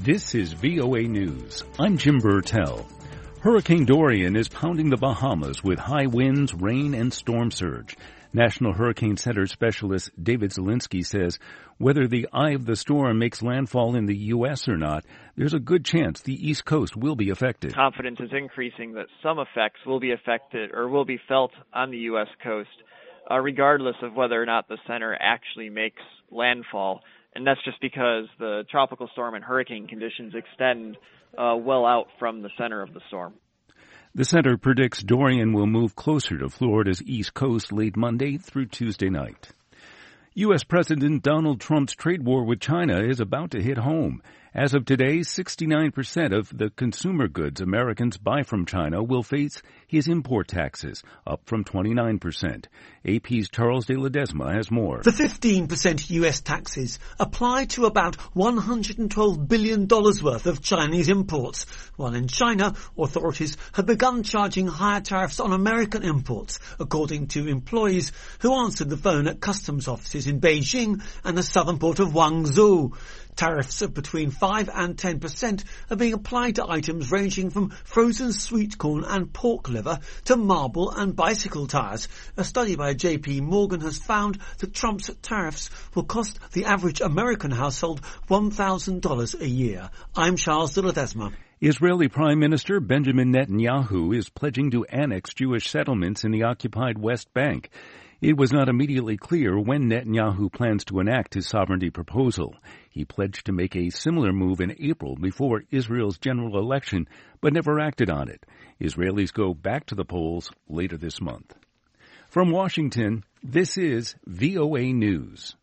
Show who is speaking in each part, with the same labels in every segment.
Speaker 1: This is VOA News. I'm Jim Burtell. Hurricane Dorian is pounding the Bahamas with high winds, rain, and storm surge. National Hurricane Center specialist David Zielinski says whether the eye of the storm makes landfall in the U.S. or not, there's a good chance the East Coast will be affected.
Speaker 2: Confidence is increasing that some effects will be affected or will be felt on the U.S. coast, regardless of whether or not the center actually makes landfall. And that's just because the tropical storm and hurricane conditions extend well out from the center of the storm.
Speaker 1: The center predicts Dorian will move closer to Florida's east coast late Monday through Tuesday night. U.S. President Donald Trump's trade war with China is about to hit home. As of today, 69% of the consumer goods Americans buy from China will face his import taxes, up from 29%. AP's Charles de Ledesma has more.
Speaker 3: The 15% U.S. taxes apply to about $112 billion worth of Chinese imports, while in China, authorities have begun charging higher tariffs on American imports, according to employees who answered the phone at customs offices in Beijing and the southern port of Guangzhou. Tariffs of between 5 and 10% are being applied to items ranging from frozen sweet corn and pork liver to marble and bicycle tyres. A study by JP Morgan has found that Trump's tariffs will cost the average American household $1,000 a year. I'm Charles de Ledesma.
Speaker 1: Israeli Prime Minister Benjamin Netanyahu is pledging to annex Jewish settlements in the occupied West Bank. It was not immediately clear when Netanyahu plans to enact his sovereignty proposal. He pledged to make a similar move in April before Israel's general election, but never acted on it. Israelis go back to the polls later this month. From Washington, this is VOA News.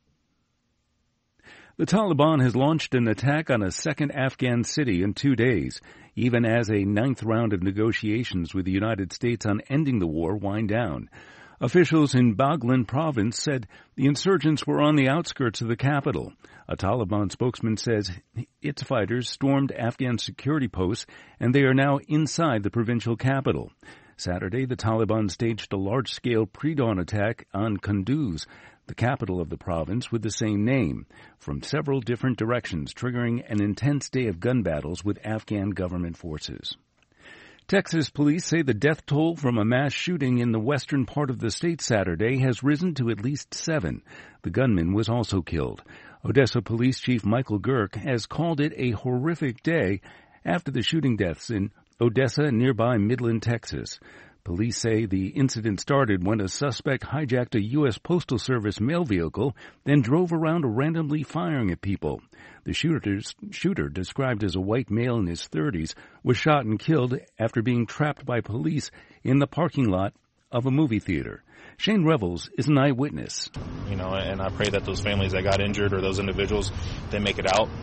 Speaker 1: The Taliban has launched an attack on a second Afghan city in 2 days, even as a ninth round of negotiations with the United States on ending the war wind down. Officials in Baghlan province said the insurgents were on the outskirts of the capital. A Taliban spokesman says its fighters stormed Afghan security posts and they are now inside the provincial capital. Saturday, the Taliban staged a large-scale pre-dawn attack on Kunduz, the capital of the province with the same name, from several different directions, triggering an intense day of gun battles with Afghan government forces. Texas police say the death toll from a mass shooting in the western part of the state Saturday has risen to at least 7. The gunman was also killed. Odessa Police Chief Michael Girk has called it a horrific day after the shooting deaths in Odessa and nearby Midland, Texas. Police say the incident started when a suspect hijacked a U.S. Postal Service mail vehicle, then drove around randomly firing at people. The shooter, described as a white male in his 30s, was shot and killed after being trapped by police in the parking lot of a movie theater. Shane Revels is an eyewitness.
Speaker 4: And I pray that those families that got injured or those individuals, they make it out.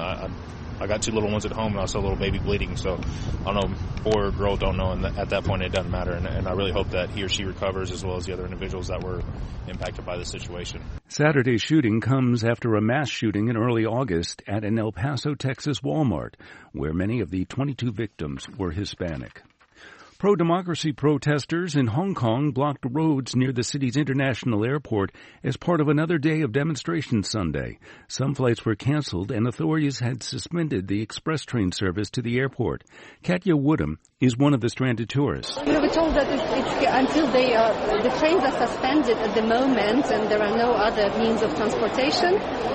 Speaker 4: I got 2 little ones at home and also a little baby bleeding, so I don't know, boy or girl, don't know, and at that point it doesn't matter, and I really hope that he or she recovers as well as the other individuals that were impacted by the situation.
Speaker 1: Saturday's shooting comes after a mass shooting in early August at an El Paso, Texas Walmart, where many of the 22 victims were Hispanic. Pro-democracy protesters in Hong Kong blocked roads near the city's international airport as part of another day of demonstrations Sunday. Some flights were canceled and authorities had suspended the express train service to the airport. Katya Woodham is one of the stranded tourists.
Speaker 5: We were told that it's until the trains are suspended at the moment and there are no other means of transportation.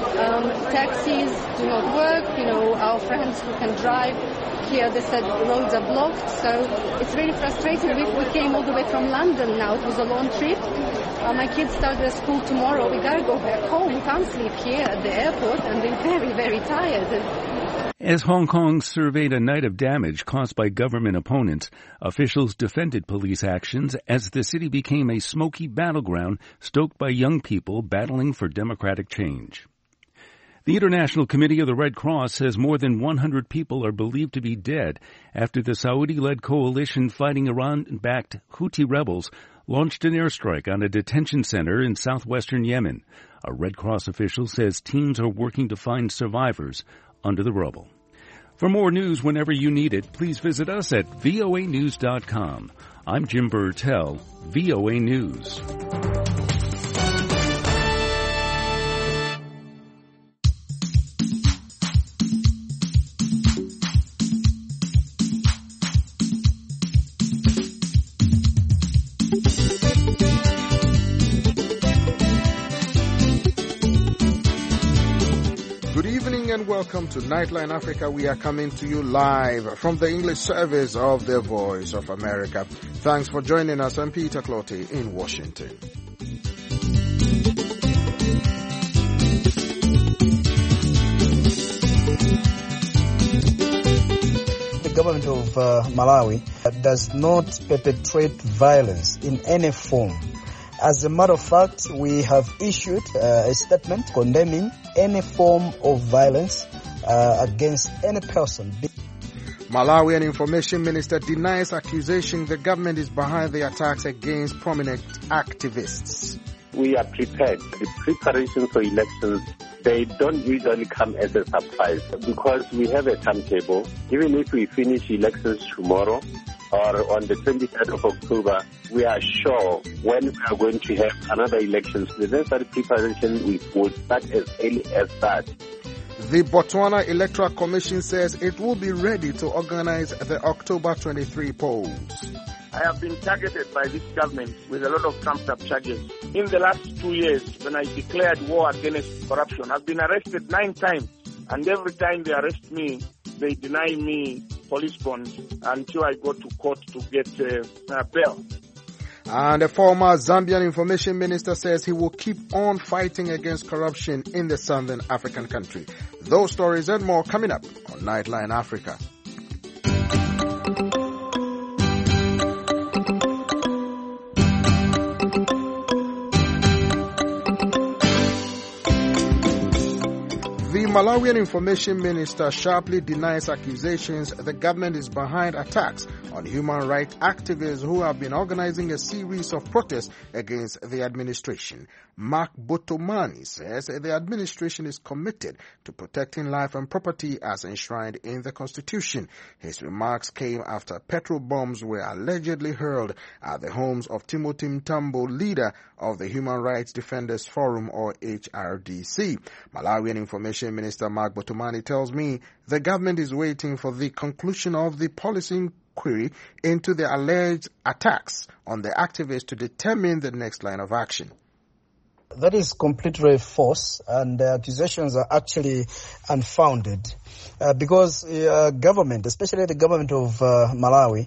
Speaker 5: Taxis do not work. Our friends who can drive here, they said roads are blocked, so it's really frustrating. We came all the way from London now. It was a long trip. My kids start their school tomorrow. We got to go back home. We can't sleep here at the airport, and we're very, very tired.
Speaker 1: As Hong Kong surveyed a night of damage caused by government opponents, officials defended police actions as the city became a smoky battleground stoked by young people battling for democratic change. The International Committee of the Red Cross says more than 100 people are believed to be dead after the Saudi-led coalition fighting Iran-backed Houthi rebels launched an airstrike on a detention center in southwestern Yemen. A Red Cross official says teams are working to find survivors under the rubble. For more news whenever you need it, please visit us at voanews.com. I'm Jim Burtell, VOA News.
Speaker 6: Good evening and welcome to Nightline Africa. We are coming to you live from the English service of the Voice of America. Thanks for joining us. I'm Peter Clottey in Washington.
Speaker 7: The government of Malawi does not perpetrate violence in any form. As a matter of fact, we have issued a statement condemning any form of violence against any person.
Speaker 6: Malawian Information Minister denies accusation the government is behind the attacks against prominent activists.
Speaker 8: We are prepared. The preparations for elections, they don't usually come as a surprise because we have a timetable. Even if we finish elections tomorrow or on the 23rd of October, we are sure when we are going to have another election. The necessary preparation will start as early as that.
Speaker 6: The Botswana Electoral Commission says it will be ready to organize the October 23 polls.
Speaker 9: I have been targeted by this government with a lot of trumped-up charges. In the last 2 years, when I declared war against corruption, I've been arrested 9 times. And every time they arrest me, they deny me police bonds until I go to court to get bail.
Speaker 6: And a former Zambian information minister says he will keep on fighting against corruption in the southern African country. Those stories and more coming up on Nightline Africa. The Malawian Information Minister sharply denies accusations the government is behind attacks on human rights activists who have been organizing a series of protests against the administration. Mark Botomani says the administration is committed to protecting life and property as enshrined in the Constitution. His remarks came after petrol bombs were allegedly hurled at the homes of Timothy Mtambo, leader of the Human Rights Defenders Forum, or HRDC. Malawian Information Minister Mark Botomani tells me the government is waiting for the conclusion of the policy inquiry into the alleged attacks on the activists to determine the next line of action.
Speaker 7: That is completely false, and the accusations are actually unfounded because government, especially the government of Malawi,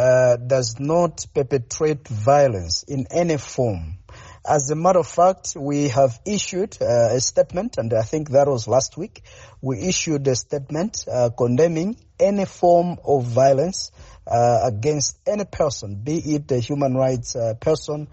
Speaker 7: does not perpetrate violence in any form. As a matter of fact, we have issued a statement, and I think that was last week. We issued a statement condemning any form of violence against any person, be it a human rights person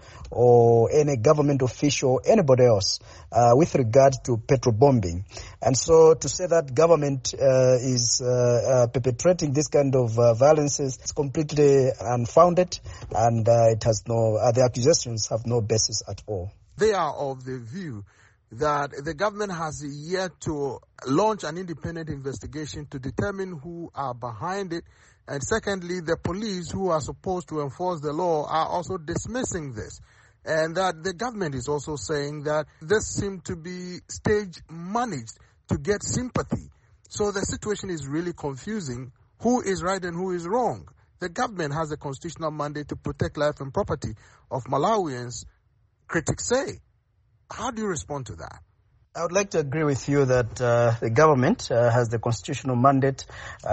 Speaker 7: or any government official, anybody else, with regard to petrol bombing. And so to say that government is perpetrating this kind of violences is completely unfounded, and it has the accusations have no basis at all.
Speaker 6: They are of the view that the government has yet to launch an independent investigation to determine who are behind it. And secondly, the police who are supposed to enforce the law are also dismissing this. And that the government is also saying that this seems to be stage managed to get sympathy. So the situation is really confusing. Who is right and who is wrong? The government has a constitutional mandate to protect life and property of Malawians, critics say. How do you respond to that?
Speaker 7: I would like to agree with you that the government has the constitutional mandate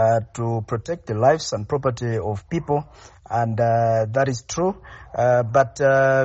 Speaker 7: to protect the lives and property of people, and that is true. But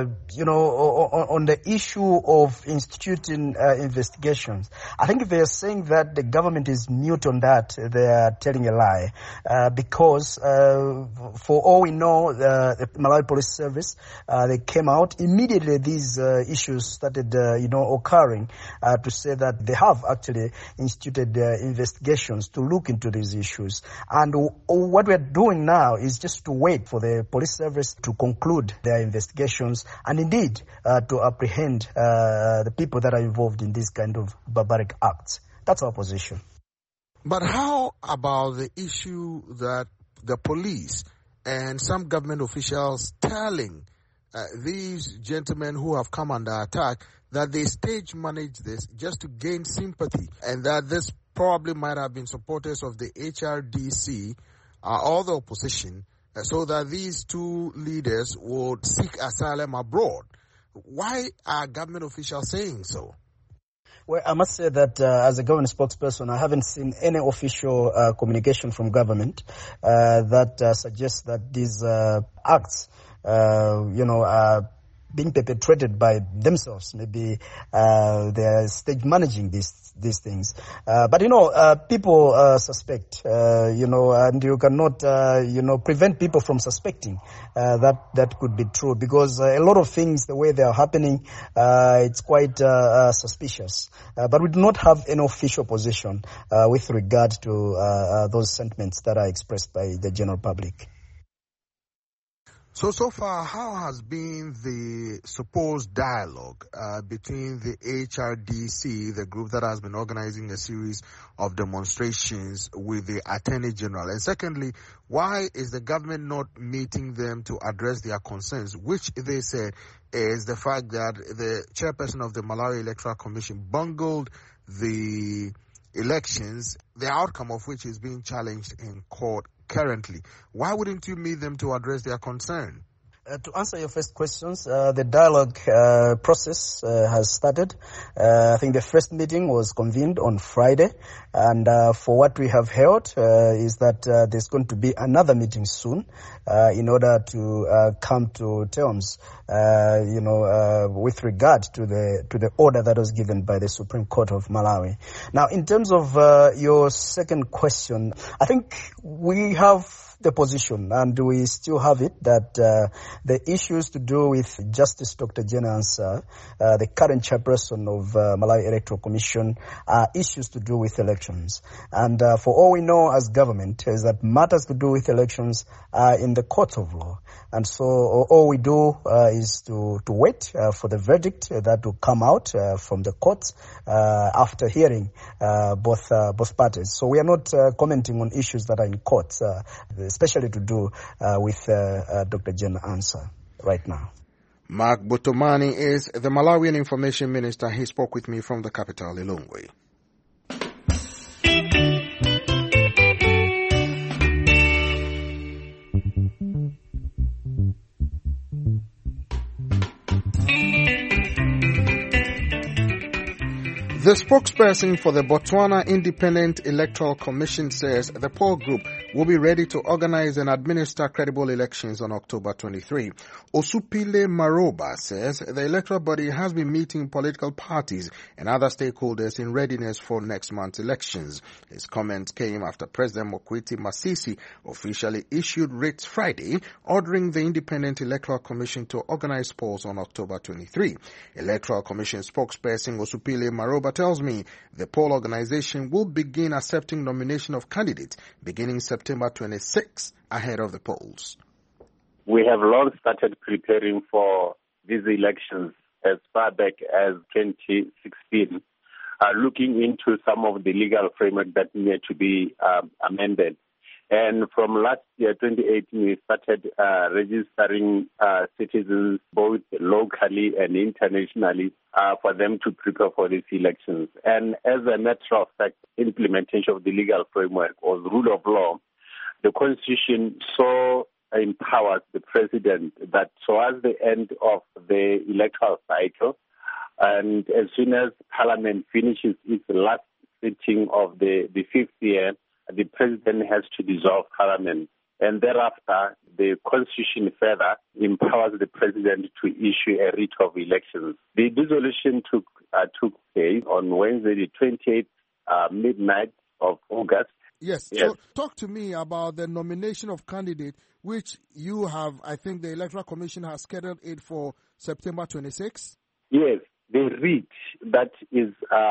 Speaker 7: on the issue of instituting investigations, I think if they are saying that the government is mute on that, they are telling a lie. Because for all we know, the Malawi Police Service, they came out immediately. These issues started, occurring. To say that they have actually instituted investigations to look into these issues. And what we're doing now is just to wait for the police service to conclude their investigations and indeed to apprehend the people that are involved in this kind of barbaric acts. That's our position.
Speaker 6: But how about the issue that the police and some government officials telling these gentlemen who have come under attack that they stage manage this just to gain sympathy, and that this probably might have been supporters of the HRDC or the opposition so that these two leaders would seek asylum abroad. Why are government officials saying so?
Speaker 7: Well, I must say that as a government spokesperson, I haven't seen any official communication from government that suggests that these acts, are being perpetrated by themselves. Maybe they are stage managing these things. But people suspect, and you cannot, prevent people from suspecting that could be true, because a lot of things, the way they are happening, it's quite suspicious. But we do not have any official position with regard to those sentiments that are expressed by the general public.
Speaker 6: So far, how has been the supposed dialogue between the HRDC, the group that has been organizing a series of demonstrations, with the Attorney General? And secondly, why is the government not meeting them to address their concerns, which they said is the fact that the chairperson of the Malawi Electoral Commission bungled the elections, the outcome of which is being challenged in court currently? Why wouldn't you meet them to address their concern?
Speaker 7: To answer your first questions, the dialogue process has started. I think the first meeting was convened on Friday, and for what we have heard is that there's going to be another meeting soon in order to come to terms, with regard to the order that was given by the Supreme Court of Malawi. Now, in terms of your second question, I think we have the position, and we still have it, that the issues to do with Justice Dr. Jane Ansah, the current chairperson of Malawi Electoral Commission, are issues to do with elections. And for all we know as government is that matters to do with elections are in the court of law. And so all we do is to wait for the verdict that will come out from the courts after hearing both parties. So we are not commenting on issues that are in court, especially to do with Dr. Jane Ansah right now.
Speaker 6: Mark Botomani is the Malawian Information Minister. He spoke with me from the capital, Lilongwe. The spokesperson for the Botswana Independent Electoral Commission says the poll group will be ready to organize and administer credible elections on October 23. Osupile Maroba says the electoral body has been meeting political parties and other stakeholders in readiness for next month's elections. His comments came after President Mokwiti Masisi officially issued writs Friday ordering the Independent Electoral Commission to organize polls on October 23. Electoral Commission spokesperson Osupile Maroba tells me the poll organization will begin accepting nomination of candidates beginning September 26 ahead of the polls.
Speaker 8: We have long started preparing for these elections as far back as 2016, looking into some of the legal framework that needed to be amended. And from last year, 2018, we started registering citizens both locally and internationally for them to prepare for these elections. And as a matter of fact, implementation of the legal framework or the rule of law, the Constitution so empowers the President that towards the end of the electoral cycle, and as soon as Parliament finishes its last sitting of the fifth year, the President has to dissolve Parliament. And thereafter, the Constitution further empowers the President to issue a writ of elections. The dissolution took place on Wednesday, the 28th midnight of August.
Speaker 6: Yes. So talk to me about the nomination of candidate, which you have, I think the Electoral Commission has scheduled it for September 26?
Speaker 8: Yes. The writ that is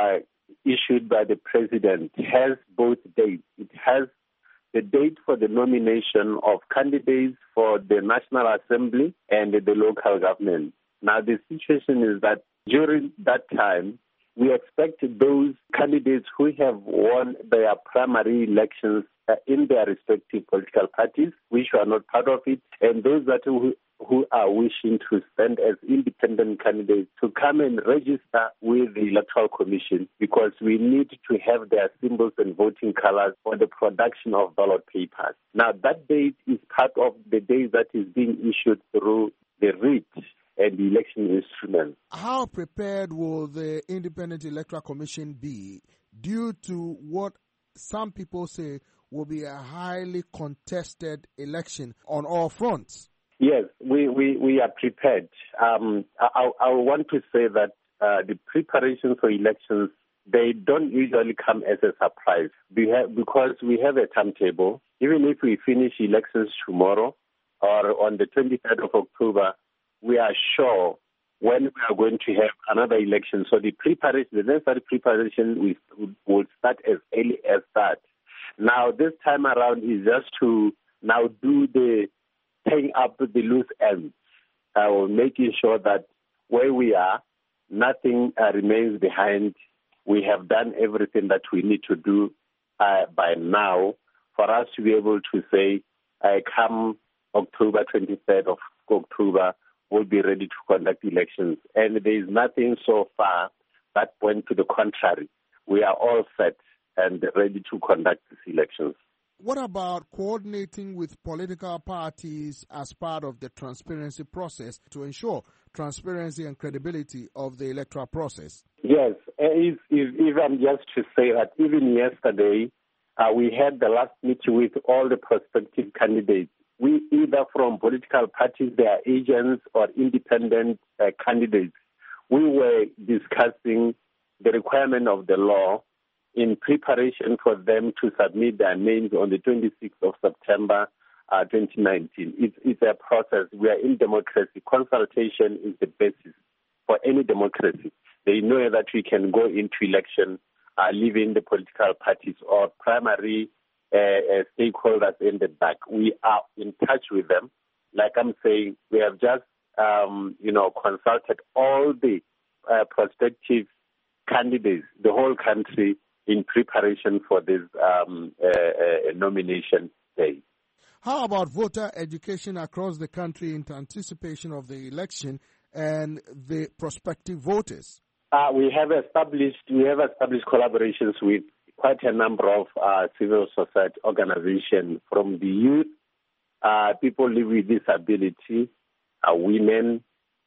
Speaker 8: issued by the President has both dates. It has the date for the nomination of candidates for the National Assembly and the local government. Now, the situation is that during that time, we expect those candidates who have won their primary elections in their respective political parties, which are not part of it, and those that who who are wishing to stand as independent candidates to come and register with the Electoral Commission, because we need to have their symbols and voting colors for the production of ballot papers. Now, that date is part of the day that is being issued through the writ and the election instruments.
Speaker 6: How prepared will the Independent Electoral Commission be due to what some people say will be a highly contested election on all fronts?
Speaker 8: Yes, we are prepared. I want to say that the preparations for elections, they don't usually come as a surprise because we have a timetable. Even if we finish elections tomorrow or on the 23rd of October, we are sure when we are going to have another election. So the necessary preparation will start as early as that. Now, this time around is just to now do the tying up the loose ends, making sure that where we are, nothing remains behind. We have done everything that we need to do by now for us to be able to say, come October 23rd of October, we'll be ready to conduct elections. And there is nothing so far that went to the contrary. We are all set and ready to conduct these elections.
Speaker 6: What about coordinating with political parties as part of the transparency process to ensure transparency and credibility of the electoral process?
Speaker 8: Yes, even just to say that even yesterday, we had the last meeting with all the prospective candidates. We, either from political parties, their agents, or independent candidates, we were discussing the requirement of the law in preparation for them to submit their names on the 26th of September 2019. It's a process. We are in democracy. Consultation is the basis for any democracy. They know that we can go into election leaving the political parties or primary stakeholders in the back. We are in touch with them. Like I'm saying, we have just, consulted all the prospective candidates, the whole country, in preparation for this nomination day.
Speaker 6: How about voter education across the country in anticipation of the election and the prospective voters?
Speaker 8: We have established collaborations with quite a number of civil society organizations, from the youth, people living with disability, women,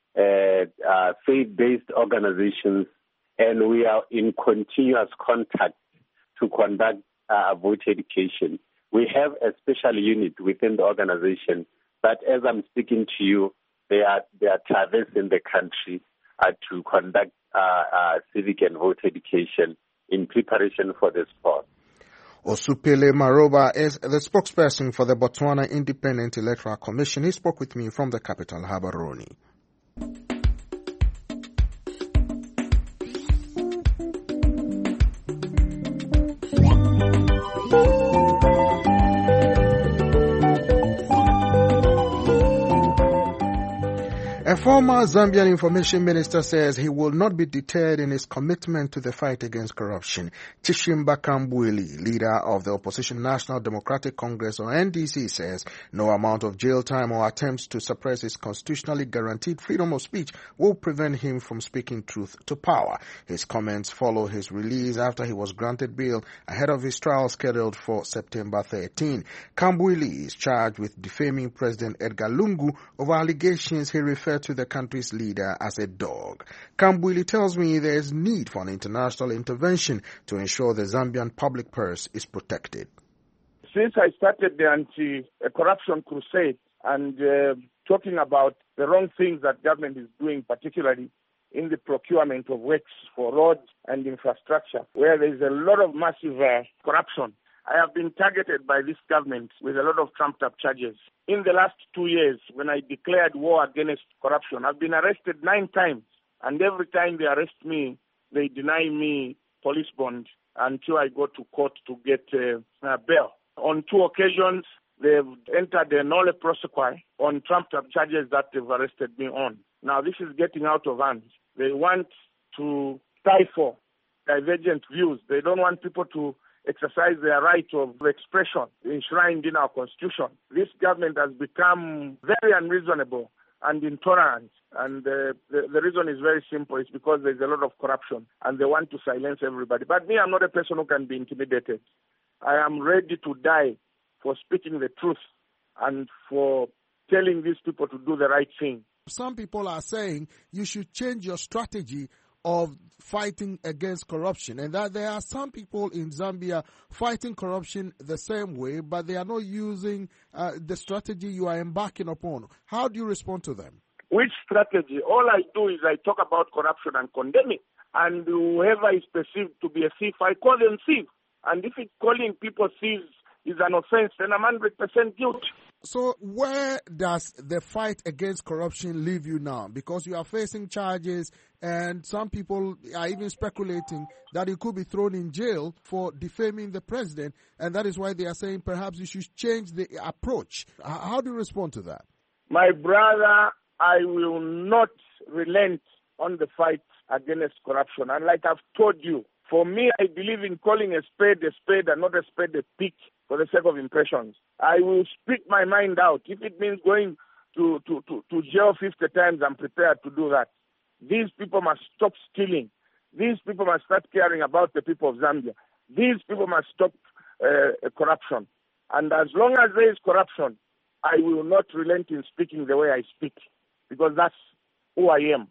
Speaker 8: faith-based organizations, and we are in continuous contact to conduct voter education. We have a special unit within the organization, but as I'm speaking to you, they are traversing the country to conduct civic and voter education in preparation for the sport.
Speaker 6: Osupele Maroba is the spokesperson for the Botswana Independent Electoral Commission. He spoke with me from the capital, Gaborone. A former Zambian information minister says he will not be deterred in his commitment to the fight against corruption. Chishimba Kambwili, leader of the opposition National Democratic Congress, or NDC, says no amount of jail time or attempts to suppress his constitutionally guaranteed freedom of speech will prevent him from speaking truth to power. His comments follow his release after he was granted bail ahead of his trial scheduled for September 13. Kambwili is charged with defaming President Edgar Lungu over allegations he referred to the country's leader as a dog. Kambwili tells me there is need for an international intervention to ensure the Zambian public purse is protected.
Speaker 9: Since I started the anti-corruption crusade and talking about the wrong things that government is doing, particularly in the procurement of works for roads and infrastructure, where there is a lot of massive corruption, I have been targeted by this government with a lot of trumped-up charges. In the last 2 years, when I declared war against corruption, I've been arrested 9 times. And every time they arrest me, they deny me police bond until I go to court to get bail. On 2 occasions, they've entered a nolle prosequi on trumped-up charges that they've arrested me on. Now, this is getting out of hand. They want to stifle divergent views. They don't want people to exercise their right of expression enshrined in our constitution. This government has become very unreasonable and intolerance. And the reason is very simple. It's because there's a lot of corruption and they want to silence everybody. But me, I'm not a person who can be intimidated. I am ready to die for speaking the truth and for telling these people to do the right thing.
Speaker 6: Some people are saying you should change your strategy of fighting against corruption, and that there are some people in Zambia fighting corruption the same way, but they are not using the strategy you are embarking upon. How do you respond to them?
Speaker 9: Which strategy? All I do is I talk about corruption and condemn it. And whoever is perceived to be a thief, I call them thieves. And if it's calling people thieves is an offense, then I'm 100% guilty.
Speaker 6: So where does the fight against corruption leave you now? Because you are facing charges, and some people are even speculating that you could be thrown in jail for defaming the president, and that is why they are saying perhaps you should change the approach. How do you respond to that?
Speaker 9: My brother, I will not relent on the fight against corruption. And like I've told you, for me, I believe in calling a spade and not a spade a pick for the sake of impressions. I will speak my mind out. If it means going to jail 50 times, I'm prepared to do that. These people must stop stealing. These people must start caring about the people of Zambia. These people must stop corruption. And as long as there is corruption, I will not relent in speaking the way I speak, because that's who I am.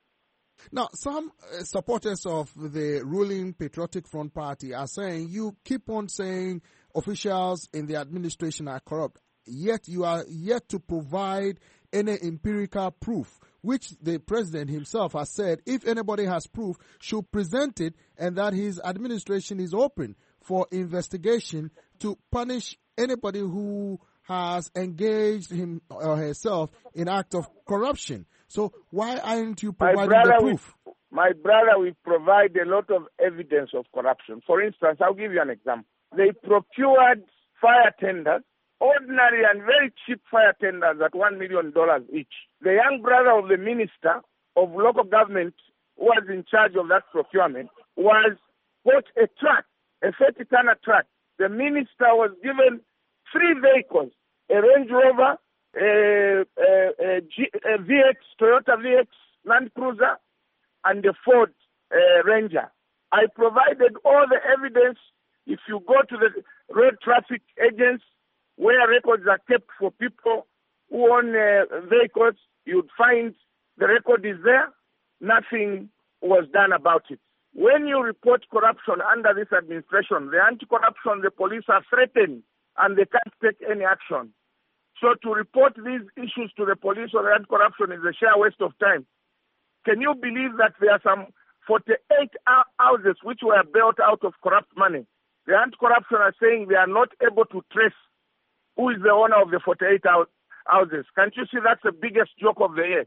Speaker 6: Now, some supporters of the ruling Patriotic Front Party are saying you keep on saying officials in the administration are corrupt, yet you are yet to provide any empirical proof, which the president himself has said if anybody has proof, should present it, and that his administration is open for investigation to punish anybody who has engaged him or herself in act of corruption. So why aren't you providing the proof?
Speaker 9: My brother, we provide a lot of evidence of corruption. For instance, I'll give you an example. They procured fire tenders, ordinary and very cheap fire tenders at $1 million each. The young brother of the minister of local government who was in charge of that procurement bought a truck, a 30-tonner truck. The minister was given 3 vehicles, a Range Rover, a VX, Toyota VX Land Cruiser, and a Ford Ranger. I provided all the evidence. If you go to the road traffic agents where records are kept for people who own vehicles, you'd find the record is there. Nothing was done about it. When you report corruption under this administration, the anti-corruption, the police are threatened and they can't take any action. So to report these issues to the police or the anti-corruption is a sheer waste of time. Can you believe that there are some 48 houses which were built out of corrupt money? The anti-corruption are saying they are not able to trace who is the owner of the 48 houses. Can't you see that's the biggest joke of the year?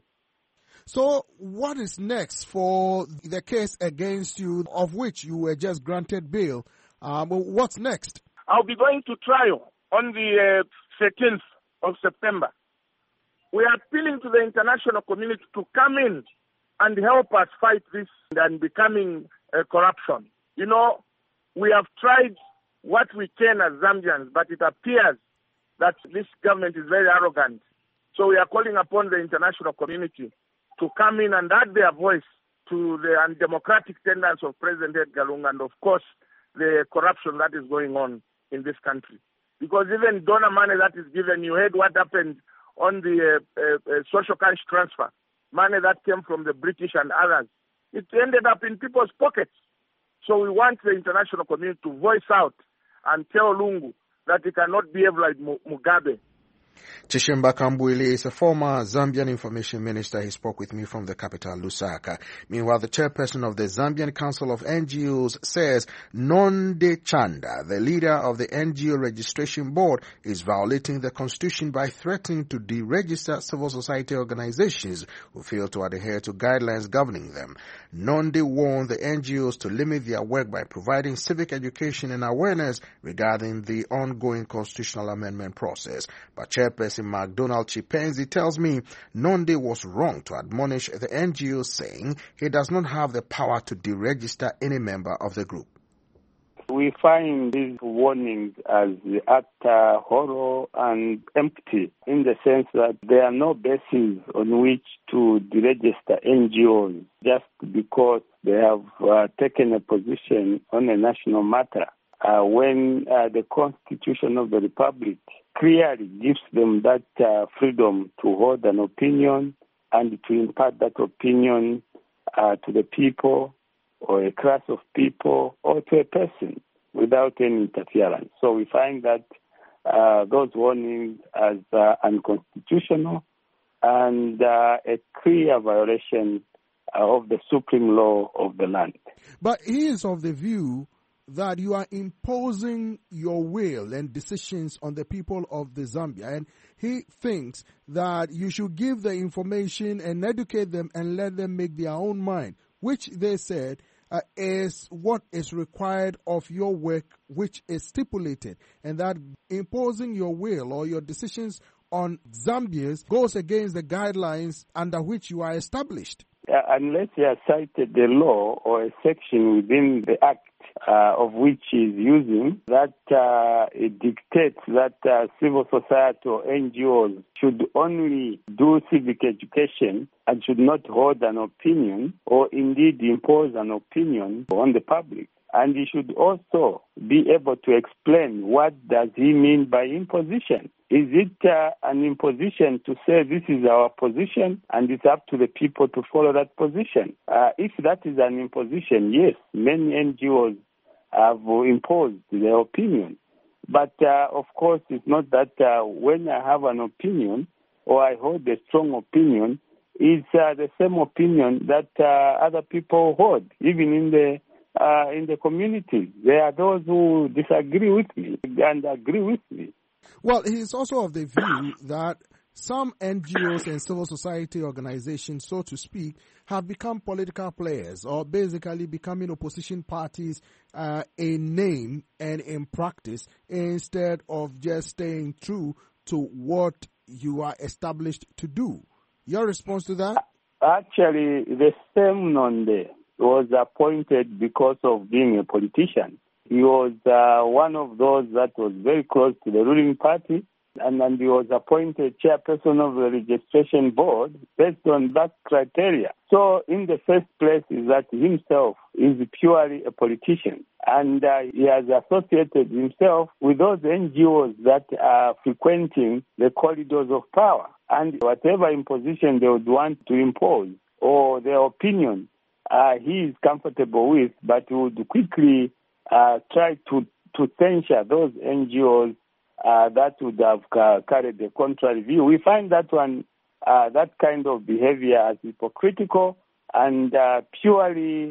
Speaker 6: So what is next for the case against you, of which you were just granted bail? What's next?
Speaker 9: I'll be going to trial on the 13th of September. We are appealing to the international community to come in and help us fight this and becoming corruption. You know, we have tried what we can as Zambians, but it appears that this government is very arrogant. So we are calling upon the international community to come in and add their voice to the undemocratic tendencies of President Edgar Lungu and, of course, the corruption that is going on in this country. Because even donor money that is given, you heard what happened on the social cash transfer, money that came from the British and others. It ended up in people's pockets. So we want the international community to voice out and tell Lungu that he cannot behave like Mugabe.
Speaker 6: Chishimba Kambwili is a former Zambian information minister. He spoke with me from the capital, Lusaka. Meanwhile, the chairperson of the Zambian Council of NGOs says Nonde Chanda, the leader of the NGO Registration Board, is violating the constitution by threatening to deregister civil society organizations who fail to adhere to guidelines governing them. Nonde warned the NGOs to limit their work by providing civic education and awareness regarding the ongoing constitutional amendment process. But Chairperson McDonald Chipenzi tells me Nonde was wrong to admonish the NGO, saying he does not have the power to deregister any member of the group.
Speaker 9: We
Speaker 10: We find these warnings as utter horror and empty, in the sense that there are no basis on which to deregister NGOs just because they have taken a position on a national matter, when the Constitution of the Republic clearly gives them that freedom to hold an opinion and to impart that opinion to the people or a class of people or to a person without any interference. So we find that those warnings as unconstitutional and a clear violation of the supreme law of the land.
Speaker 6: But he is of the view that you are imposing your will and decisions on the people of the Zambia, and he thinks that you should give the information and educate them and let them make their own mind, which they said is what is required of your work, which is stipulated, and that imposing your will or your decisions on Zambians goes against the guidelines under which you are established.
Speaker 10: Unless he has cited the law or a section within the Act of which he is using, that it dictates that civil society or NGOs should only do civic education and should not hold an opinion or indeed impose an opinion on the public. And he should also be able to explain what does he mean by imposition. Is it an imposition to say this is our position and it's up to the people to follow that position? If that is an imposition, yes, many NGOs have imposed their opinion. But of course, it's not that when I have an opinion or I hold a strong opinion, it's the same opinion that other people hold, even in the community. There are those who disagree with me and agree with me.
Speaker 6: Well, he's also of the view that some NGOs and civil society organizations, so to speak, have become political players or basically becoming opposition parties in name and in practice instead of just staying true to what you are established to do. Your response to that?
Speaker 10: Actually, the same Nonde was appointed because of being a politician. He was one of those that was very close to the ruling party, and then he was appointed chairperson of the registration board based on that criteria. So in the first place is that himself is purely a politician, and he has associated himself with those NGOs that are frequenting the corridors of power. And whatever imposition they would want to impose or their opinion, he is comfortable with, but he would quickly try to censure those NGOs that would have carried the contrary view. We find that one, that kind of behavior as hypocritical and purely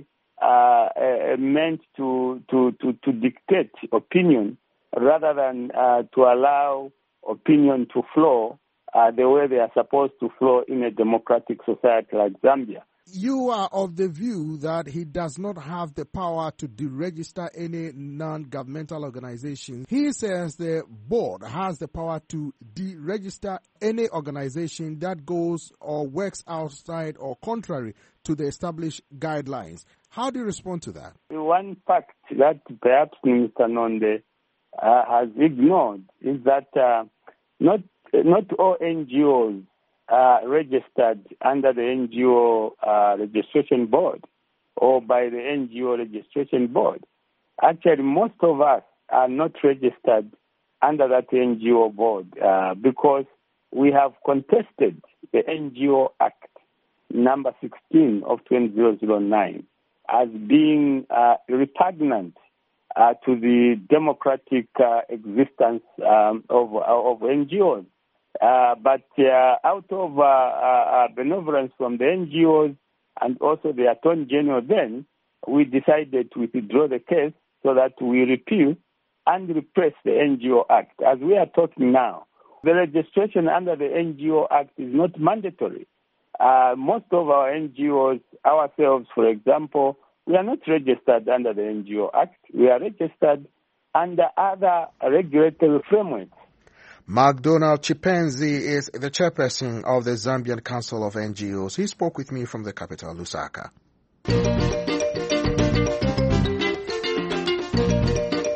Speaker 10: meant to dictate opinion rather than to allow opinion to flow the way they are supposed to flow in a democratic society like Zambia.
Speaker 6: You are of the view that he does not have the power to deregister any non-governmental organization. He says the board has the power to deregister any organization that goes or works outside or contrary to the established guidelines. How do you respond to that?
Speaker 10: One fact that perhaps Mr. Nonde has ignored is that not all NGOs registered under the NGO registration board or by the NGO registration board. Actually, most of us are not registered under that NGO board because we have contested the NGO Act number 16 of 2009 as being repugnant to the democratic existence of NGOs. But out of benevolence from the NGOs and also the Attorney General then, we decided to withdraw the case so that we repeal and repress the NGO Act. As we are talking now, the registration under the NGO Act is not mandatory. Most of our NGOs, ourselves, for example, we are not registered under the NGO Act. We are registered under other regulatory frameworks.
Speaker 6: McDonald Chipenzi is the chairperson of the Zambian Council of NGOs. He spoke with me from the capital, Lusaka.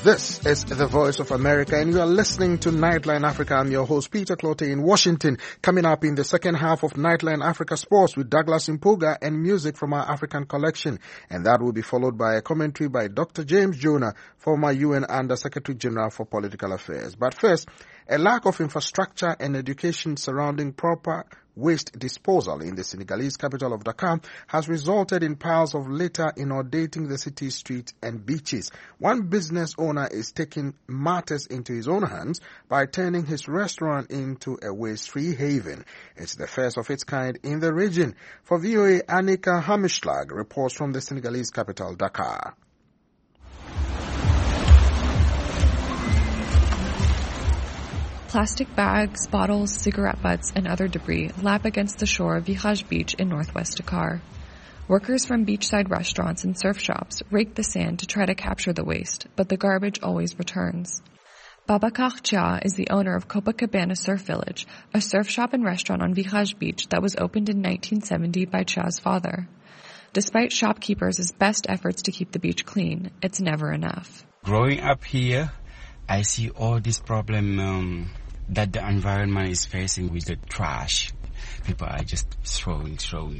Speaker 6: This is the Voice of America, and you are listening to Nightline Africa. I'm your host, Peter Clote, in Washington. Coming up in the second half of Nightline Africa Sports with Douglas Impuga and music from our African collection. And that will be followed by a commentary by Dr. James Jonah, former UN Under-Secretary General for Political Affairs. But first, a lack of infrastructure and education surrounding proper waste disposal in the Senegalese capital of Dakar has resulted in piles of litter inundating the city's streets and beaches. One business owner is taking matters into his own hands by turning his restaurant into a waste-free haven. It's the first of its kind in the region. For VOA, Annika Hamishlag reports from the Senegalese capital, Dakar.
Speaker 11: Plastic bags, bottles, cigarette butts, and other debris lap against the shore of Virage Beach in northwest Dakar. Workers from beachside restaurants and surf shops rake the sand to try to capture the waste, but the garbage always returns. Babacar Chia is the owner of Copacabana Surf Village, a surf shop and restaurant on Virage Beach that was opened in 1970 by Chia's father. Despite shopkeepers' best efforts to keep the beach clean, it's never enough.
Speaker 12: Growing up here, I see all this problem that the environment is facing with the trash. People are just throwing.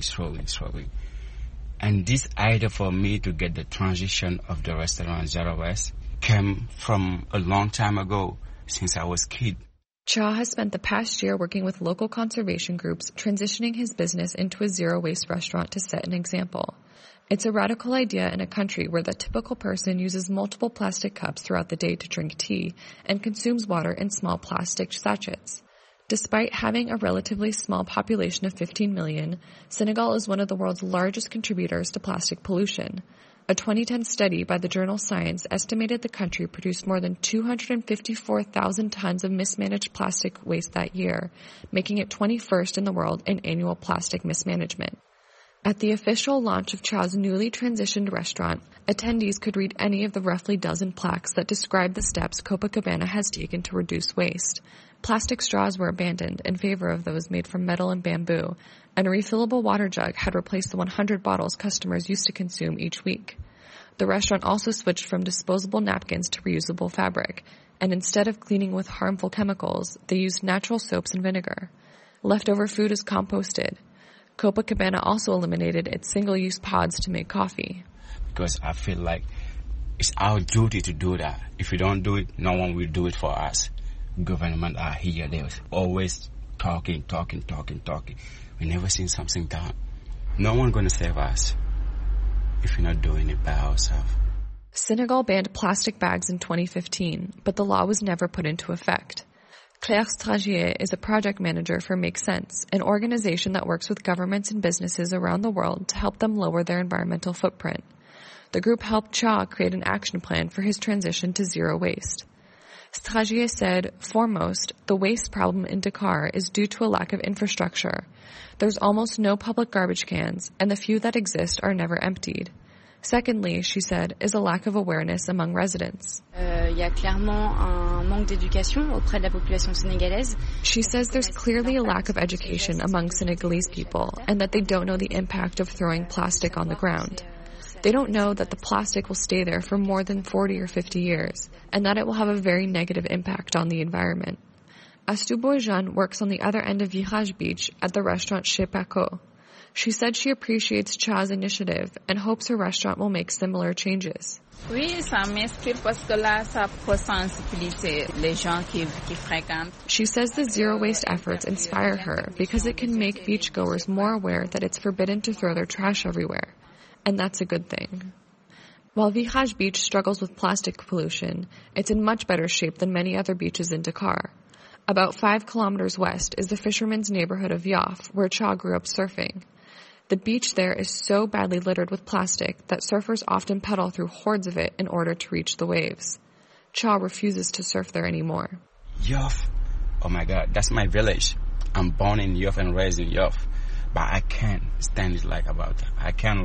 Speaker 12: And this idea for me to get the transition of the restaurant Zero Waste came from a long time ago, since I was a kid.
Speaker 11: Chia has spent the past year working with local conservation groups, transitioning his business into a zero-waste restaurant to set an example. It's a radical idea in a country where the typical person uses multiple plastic cups throughout the day to drink tea and consumes water in small plastic sachets. Despite having a relatively small population of 15 million, Senegal is one of the world's largest contributors to plastic pollution. A 2010 study by the journal Science estimated the country produced more than 254,000 tons of mismanaged plastic waste that year, making it 21st in the world in annual plastic mismanagement. At the official launch of Chia's newly transitioned restaurant, attendees could read any of the roughly dozen plaques that describe the steps Copacabana has taken to reduce waste. Plastic straws were abandoned in favor of those made from metal and bamboo, and a refillable water jug had replaced the 100 bottles customers used to consume each week. The restaurant also switched from disposable napkins to reusable fabric, and instead of cleaning with harmful chemicals, they used natural soaps and vinegar. Leftover food is composted. Copacabana also eliminated its single-use pods to make coffee.
Speaker 12: Because I feel like it's our duty to do that. If we don't do it, no one will do it for us. Government are here, they're always talking. We never seen something done. No one gonna save us if we're not doing it by ourselves.
Speaker 11: Senegal banned plastic bags in 2015, but the law was never put into effect. Claire Stragier is a project manager for Make Sense, an organization that works with governments and businesses around the world to help them lower their environmental footprint. The group helped Chia create an action plan for his transition to zero waste. Stragier said, foremost, the waste problem in Dakar is due to a lack of infrastructure. There's almost no public garbage cans, and the few that exist are never emptied. Secondly, she said, is a lack of awareness among residents. She says there's clearly a lack of education among Senegalese people and that they don't know the impact of throwing plastic on the ground. They don't know that the plastic will stay there for more than 40 or 50 years and that it will have a very negative impact on the environment. Astou Bojan works on the other end of Virage Beach at the restaurant Chez Paco. She said she appreciates Chia's initiative and hopes her restaurant will make similar changes. She says the zero waste efforts inspire her because it can make beachgoers more aware that it's forbidden to throw their trash everywhere. And that's a good thing. While Virage Beach struggles with plastic pollution, it's in much better shape than many other beaches in Dakar. About 5 kilometers west is the fishermen's neighborhood of Yoff, where Chia grew up surfing. The beach there is so badly littered with plastic that surfers often pedal through hordes of it in order to reach the waves. Chia refuses to surf there anymore.
Speaker 12: Yoff? Oh my God, that's my village. I'm born in Yoff and raised in Yoff. But I can't stand it about that. I can't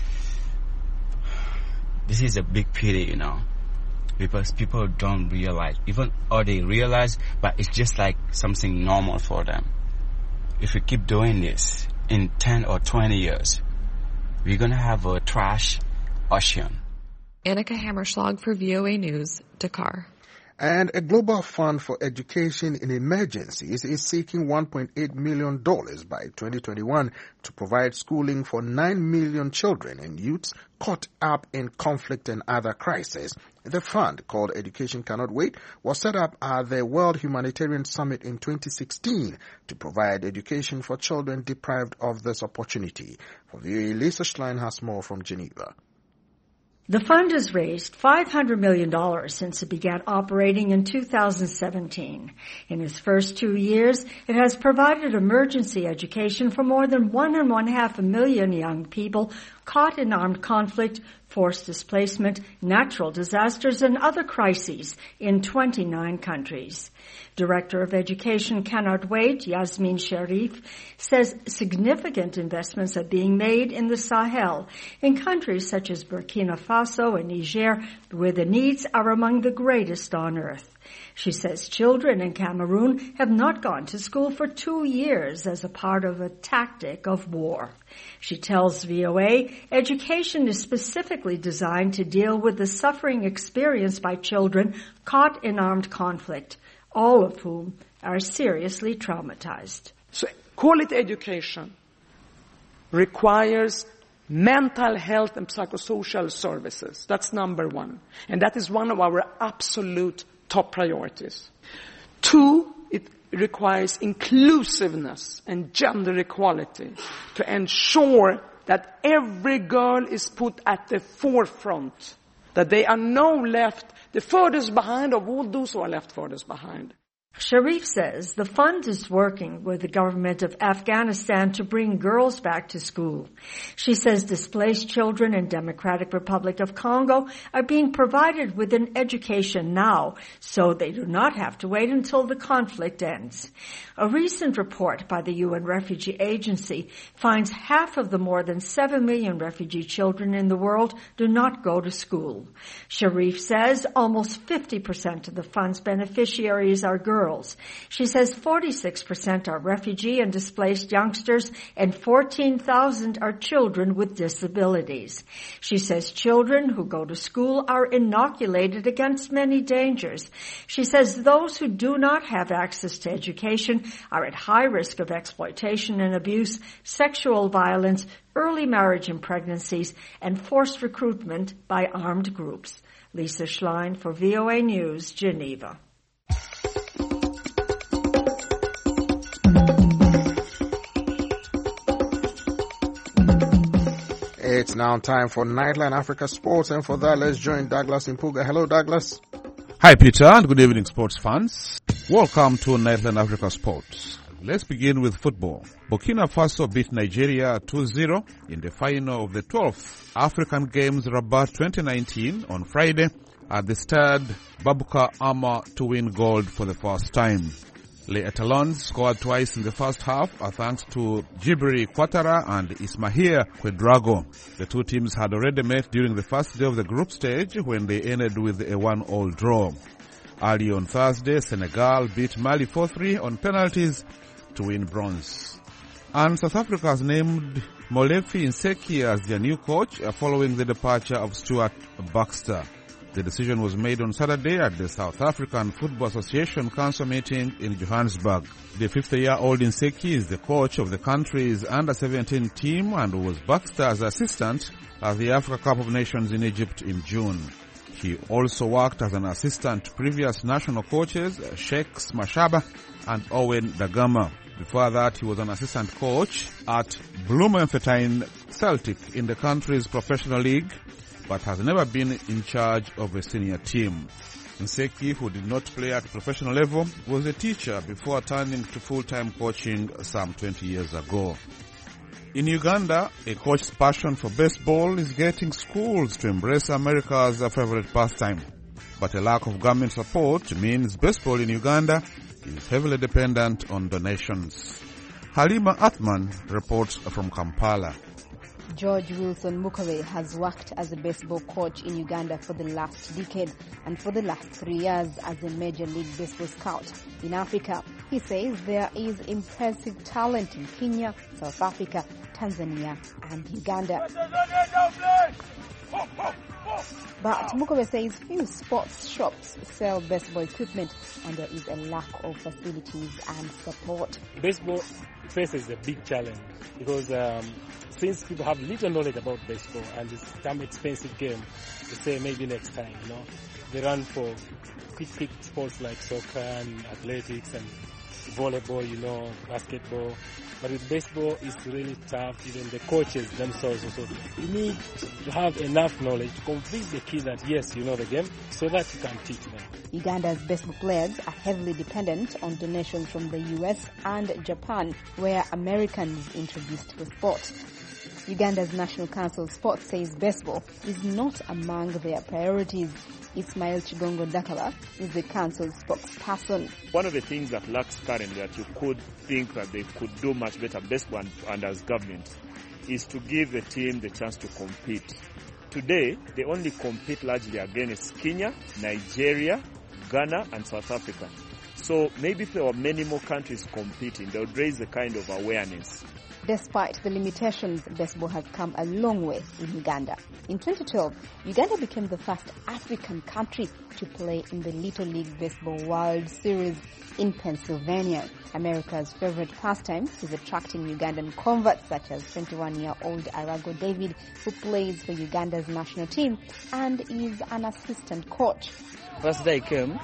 Speaker 12: this is a big pity, because people don't realize, or they realize, but it's just like something normal for them. If we keep doing this, in 10 or 20 years, we're going to have a trash ocean.
Speaker 11: Annika Hammerschlag for VOA News, Dakar.
Speaker 6: And a global fund for education in emergencies is seeking $1.8 million by 2021 to provide schooling for 9 million children and youths caught up in conflict and other crises. The fund, called Education Cannot Wait, was set up at the World Humanitarian Summit in 2016 to provide education for children deprived of this opportunity. For VOA, Lisa Schlein has more from Geneva.
Speaker 13: The fund has raised $500 million since it began operating in 2017. In its first 2 years, it has provided emergency education for more than 1.5 million young people caught in armed conflict, forced displacement, natural disasters, and other crises in 29 countries. Director of Education Cannot Wait, Yasmin Sharif, says significant investments are being made in the Sahel, in countries such as Burkina Faso and Niger, where the needs are among the greatest on earth. She says children in Cameroon have not gone to school for 2 years as a part of a tactic of war. She tells VOA education is specifically designed to deal with the suffering experienced by children caught in armed conflict, all of whom are seriously traumatized.
Speaker 14: So quality education requires mental health and psychosocial services. That's number one. And that is one of our absolute top priorities. 2, it requires inclusiveness and gender equality to ensure that every girl is put at the forefront, that they are no left the furthest behind of all those who are left furthest behind.
Speaker 13: Sharif says the fund is working with the government of Afghanistan to bring girls back to school. She says displaced children in Democratic Republic of Congo are being provided with an education now, so they do not have to wait until the conflict ends. A recent report by the UN Refugee Agency finds half of the more than 7 million refugee children in the world do not go to school. Sharif says almost 50% of the fund's beneficiaries are girls. She says 46% are refugee and displaced youngsters and 14,000 are children with disabilities. She says children who go to school are inoculated against many dangers. She says those who do not have access to education are at high risk of exploitation and abuse, sexual violence, early marriage and pregnancies, and forced recruitment by armed groups. Lisa Schlein for VOA News, Geneva.
Speaker 6: It's now time for Nightline Africa Sports, and for that, let's join Douglas Impuga. Hello, Douglas.
Speaker 15: Hi, Peter, and good evening, sports fans. Welcome to Nightline Africa Sports. Let's begin with football. Burkina Faso beat Nigeria 2-0 in the final of the 12th African Games Rabat 2019 on Friday at the Stade Baboucarr Ama to win gold for the first time. Les Etalons scored twice in the first half thanks to Djibril Ouattara and Ismaïla Ouedraogo. The two teams had already met during the first day of the group stage when they ended with a 1-1 draw. Early on Thursday, Senegal beat Mali 4-3 on penalties to win bronze. And South Africa has named Molefi Nseki as their new coach following the departure of Stuart Baxter. The decision was made on Saturday at the South African Football Association Council meeting in Johannesburg. The 50-year-old Nseki is the coach of the country's under-17 team and was Baxter's assistant at the Africa Cup of Nations in Egypt in June. He also worked as an assistant to previous national coaches Sheikh Mashaba and Owen Dagama. Before that, he was an assistant coach at Bloemfontein Celtic in the country's professional league, but has never been in charge of a senior team. Nseki, who did not play at professional level, was a teacher before turning to full-time coaching some 20 years ago. In Uganda, a coach's passion for baseball is getting schools to embrace America's favorite pastime. But a lack of government support means baseball in Uganda is heavily dependent on donations. Halima Athman reports from Kampala.
Speaker 16: George Wilson Mukawe has worked as a baseball coach in Uganda for the last decade and for the last 3 years as a Major League Baseball scout in Africa. He says there is impressive talent in Kenya, South Africa, Tanzania and Uganda. But Mukobe says few sports shops sell baseball equipment and there is a lack of facilities and support.
Speaker 17: Baseball faces a big challenge because since people have little knowledge about baseball and it's an expensive game, they say maybe next time, They run for quick sports like soccer and athletics and volleyball, basketball. But with baseball, it's really tough. Even the coaches themselves also. You need to have enough knowledge to convince the kid that, yes, you know the game, so that you can teach them.
Speaker 16: Uganda's baseball players are heavily dependent on donations from the US and Japan, where Americans introduced the sport. Uganda's National Council of Sports says baseball is not among their priorities. Ismail Chigongo Dakaba is the council's spokesperson.
Speaker 18: One of the things that lacks currently that you could think that they could do much better, baseball and as government, is to give the team the chance to compete. Today, they only compete largely against Kenya, Nigeria, Ghana, and South Africa. So maybe if there were many more countries competing, they would raise the kind of awareness.
Speaker 16: Despite the limitations, baseball has come a long way in Uganda. In 2012, Uganda became the first African country to play in the Little League Baseball World Series in Pennsylvania. America's favorite pastime is attracting Ugandan converts such as 21-year-old Arago David, who plays for Uganda's national team and is an assistant coach.
Speaker 19: First day I came,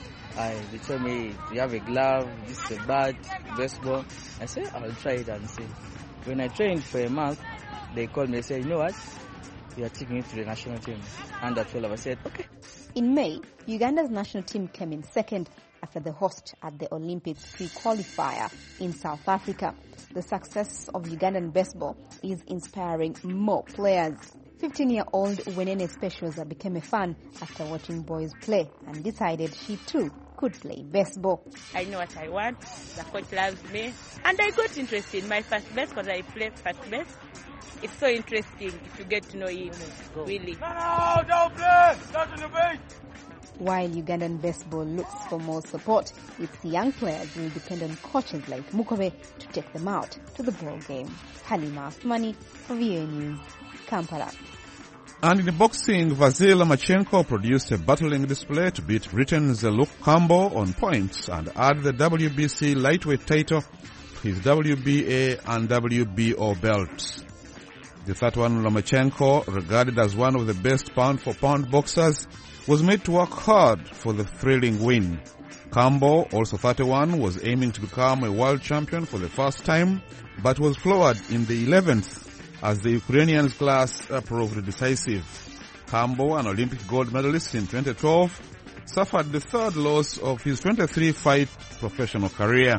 Speaker 19: they told me, you have a glove, this is a bat, baseball. I said, I'll try it and see. When I trained for a month, they called me and said, you know what? We are taking you to the national team. Under 12, I said, okay.
Speaker 16: In May, Uganda's national team came in second after the host at the Olympics pre-qualifier in South Africa. The success of Ugandan baseball is inspiring more players. 15-year-old Wenene Specioza became a fan after watching boys play and decided she too could play baseball.
Speaker 20: I know what I want, the coach loves me, and I got interested in my first base because I play first base. It's so interesting if you get to know him, really.
Speaker 21: No, don't play! Not in the base!
Speaker 16: While Ugandan baseball looks for more support, its young players will depend on coaches like Mukobe to take them out to the ball game. Halima Asmani, VOA News, Kampala.
Speaker 15: And in boxing, Vasil Lomachenko produced a battling display to beat Britain's Luke Campbell on points and add the WBC lightweight title to his WBA and WBO belts. The 31 Lomachenko, regarded as one of the best pound-for-pound boxers, was made to work hard for the thrilling win. Campbell, also 31, was aiming to become a world champion for the first time, but was floored in the 11th as the Ukrainians' class proved decisive. Campbell, an Olympic gold medalist in 2012, suffered the third loss of his 23-fight professional career.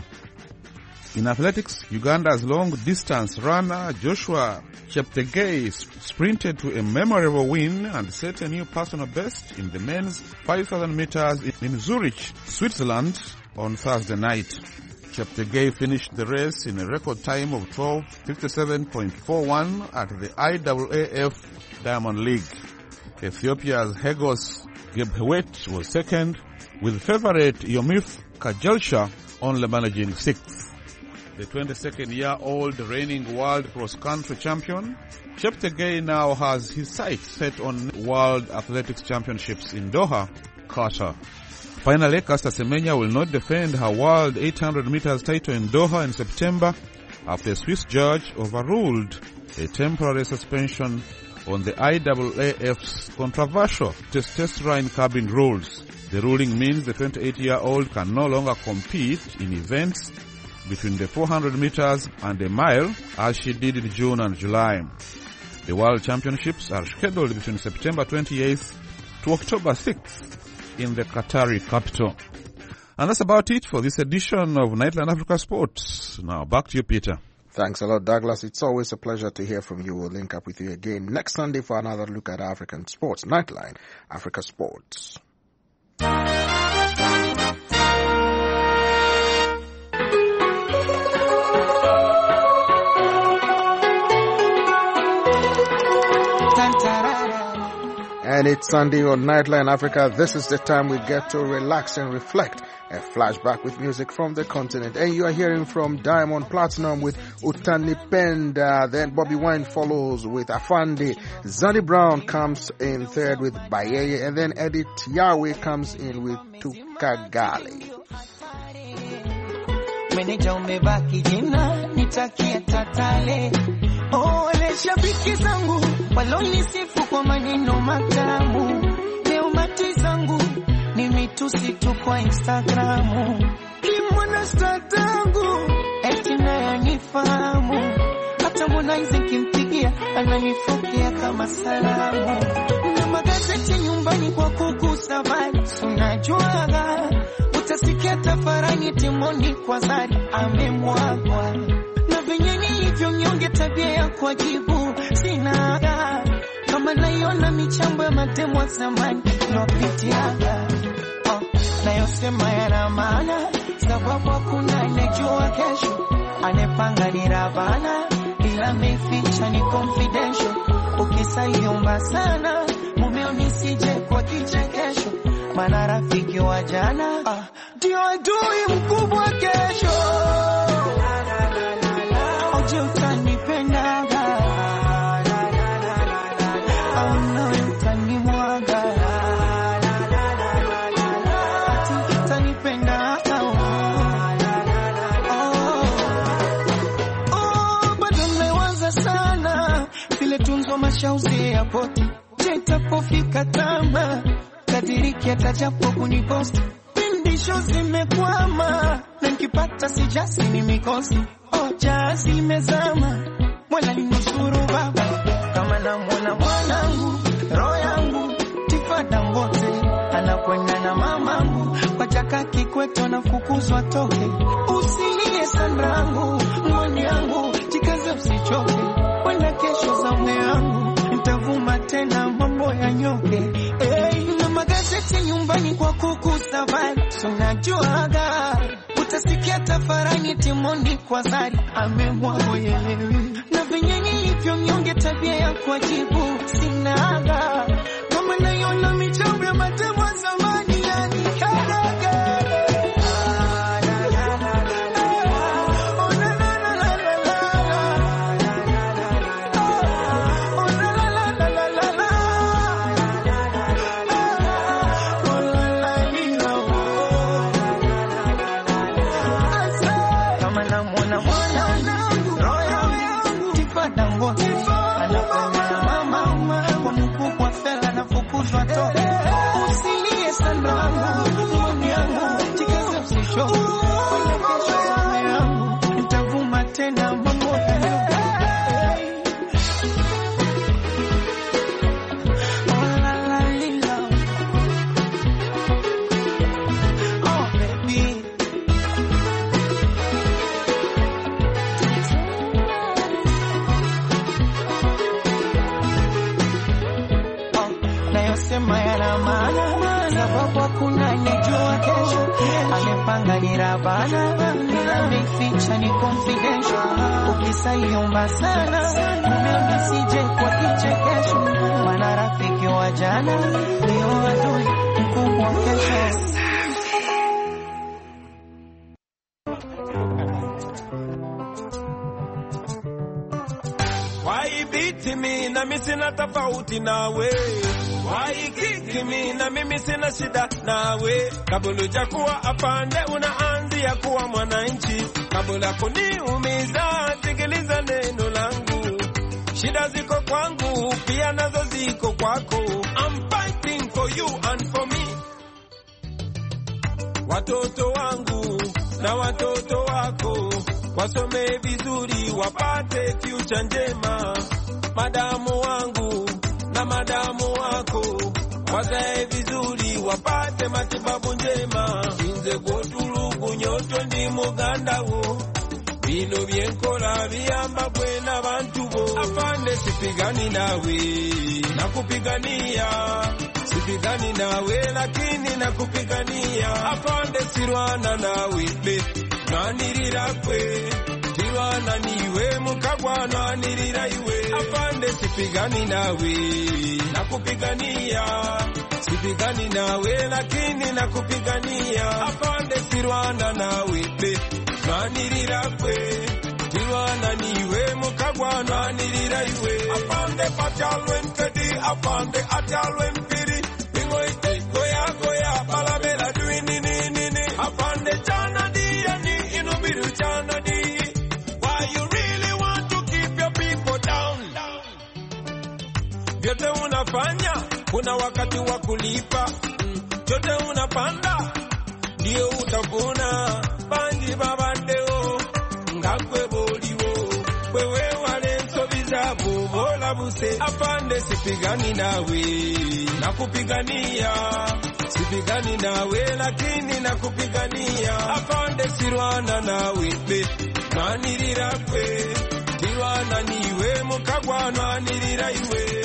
Speaker 15: In athletics, Uganda's long-distance runner Joshua Cheptegei sprinted to a memorable win and set a new personal best in the men's 5,000 meters in Zurich, Switzerland on Thursday night. Cheptegei finished the race in a record time of 12:57.41 at the IAAF Diamond League. Ethiopia's Hegos Gebhewet was second, with favorite Yomif Kajelsha only managing sixth. The 22-year-old reigning world cross-country champion, Cheptegei now has his sights set on World Athletics Championships in Doha, Qatar. Finally, Caster Semenya will not defend her world 800 meters title in Doha in September after a Swiss judge overruled a temporary suspension on the IAAF's controversial testosterone curbing rules. The ruling means the 28-year-old can no longer compete in events between the 400 meters and a mile as she did in June and July. The World Championships are scheduled between September 28th to October 6th in the Qatari capital. And that's about it for this edition of Nightline Africa Sports. Now back to you, Peter.
Speaker 6: Thanks a lot, Douglas. It's always a pleasure to hear from you. We'll link up with you again next Sunday for another look at African sports. Nightline Africa Sports. And it's Sunday on Nightline Africa. This is the time we get to relax and reflect A flashback with music from the continent. And you are hearing from Diamond Platinum with Utanipenda. Then Bobby Wine follows with Afande. Zanny Brown comes in third with Bayeye. And then Edith Yahweh comes in with Tukagali.
Speaker 2: Meneja umebaki jina nitakia tatale. Ole shabiki zangu walonisifu kwa maneno matamu. Leo mati zangu ni mitusi tu kwa Instagramu. Kimwana statangu eti naye nifahamu. Hata Harmonize kimpigia ananifokea kama salamu. Na magazeti nyumbani kwa kugusa bali unajuaga. Utasikia tafarani timoni kwa Zari amemwagwa. Na venye nilivyo nyonge tabia ya kwa jibu sinaga. Kama naiona michambo ya matemo wa zamani nopitiaga. Nayosema yana maana sababu hakuna anejua kesho. Anepanga ni Ravana ila meficha ni confidential. Ukisaliomba sana mumeo nisije kwa kichekesho. Mana rafiki wa jana ndio adui mkubwa kesho. Oje utanipendaga au nawe utanimwaga. Ati utanipendaga bado mmewaza sana vile tunzo mashauzi ya poti. Jetapofika tama kadiriki atajapo kuniposti. Pindisho zimekwama na nikipata sijasi ni mikosi. Jazi limezama mwana linusuru baba. Kama na mwanangu roho yangu Tifada Ngote anakwenda na mamangu kwa Chaka Kikwete na fukuzwa toke. Usilie Sandrangu mwani yangu jikaze usichoke. Wenda kesho za mwe yangu nitavuma tena mambo ya nyoke. Na magazeti nyumbani kwa kugusa bali unajuaga. Utasikia tafarani timoni kwa Zari amemwagwa yelewi. Na venye nilivyo nyonge tabia ya kwa jibu sinaga. Kama naiona michambo ya matemo wa zamani yani kagaga. Usilie Sandrangu mwani yangu jikaze usichoke. Wenda kesho za mwe yangu nitavuma tena mambo ya nyoke. Oh la la lila. Oh baby. Nayosema yana maana sababu hakuna anejua kesho. Amepanga ni Ravana ila meficha ni confidential. Ukisaliomba sana mumeo nisije kwa kichekesho. Mana rafiki wa jana ndio adui mkubwa kesho.
Speaker 22: Why beat me na mimi sina tofauti nawe. Why kick me na mimi sina shida nawe. Kabla hujakuwa afande unaanzia kuwa mwananchi. Kabla kuniumiza sikiliza neno langu. Shida ziko kwangu pia nazo ziko kwako. I'm fighting for you and for me. Watoto wangu na watoto wako wasome vizuri wapate future njema. Madamu wangu na madamu wako wazae vizuri wapate matibabu njema. Inze kotulugu nyoto ndi muganda wo. Bino byenkola biyamba bwena bantu bo. Afande sipigani nawe nakupigania. Sipigani nawe lakini nakupigania. Afande sirwana nawe nanirira kwe. Tirwana niwe mukagwa nanirira iwe. Afande sipigani nawe nakupigania. sipigani nawe lakini nakupigania. Afande sirwana nawe be nanirira kwe tirwana niwe mukagwa nanirira iwe. Afande patalwe ntedi afande atalwe mpiri ingo ite goya goya balabela duini nini. Afande chana diya ni inubiru chana di. Why you really want to keep your people down? Vyote unafanya kuna wakati wa kulipa. Chote unapanda ndio utavuna. Banji babandeo ngakwe boliwo wewe wale nsobiza bola buse. Afande sipigani nawe nakupigania. Sipigani nawe lakini nakupigania. Afande sirwana nawe be nanirira kwe tirwana niwe mukagwa nanirira iwe.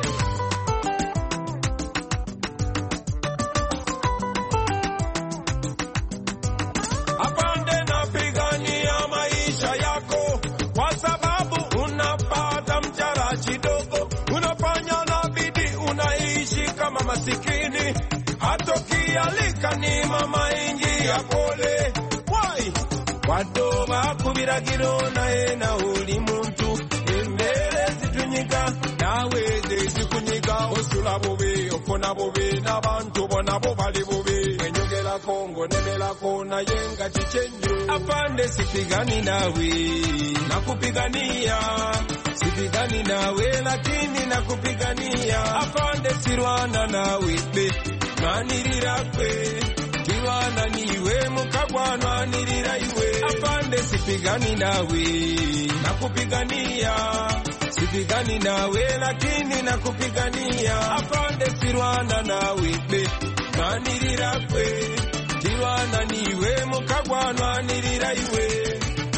Speaker 22: Afande napigania maisha yako kwa sababu unapata mshahara kidogo. Unafanya na bidii unaishi kama masikini. Hatokialika ni mama ingi ya pole. Why? Wado bakubiragiro naye na uli muntu. Embere zitunyika nawe zikunyika. Osula bobe ofona bobe n'abantu bona bo bali bobe. Enyogera Kongo nemela kona yenga chichenyo. Afande sipigani nawe nakupigania. Sipigani nawe lakini nakupigania. Afande sirwana nawe be nanirira kwe tirwana niwe mukagwa nanirira iwe. Afande sipigani nawe nakupigania. Sipigani nawe lakini nakupigania. Afande sirwana nawe be nanirira kwe tirwana niwe mukagwa nanirira iwe.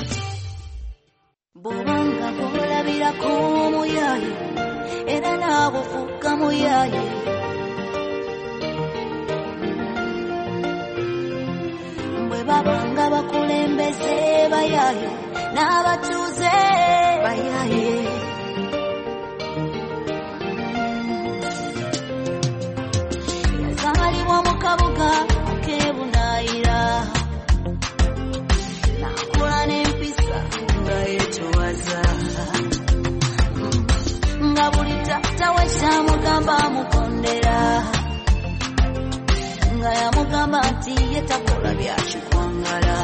Speaker 3: Bobanga kulabira ko muyaye era nabo fuka muyaye. Mbwe babanga bakulembeze bayaye n'abatuze bayaye. Yazaliwa mu kabuga kebunayira nakula n'empisa nga yetuwaza. Nga buli tata we kyamugamba mukondera. Nga yamugamba nti yetakola byakikwangala.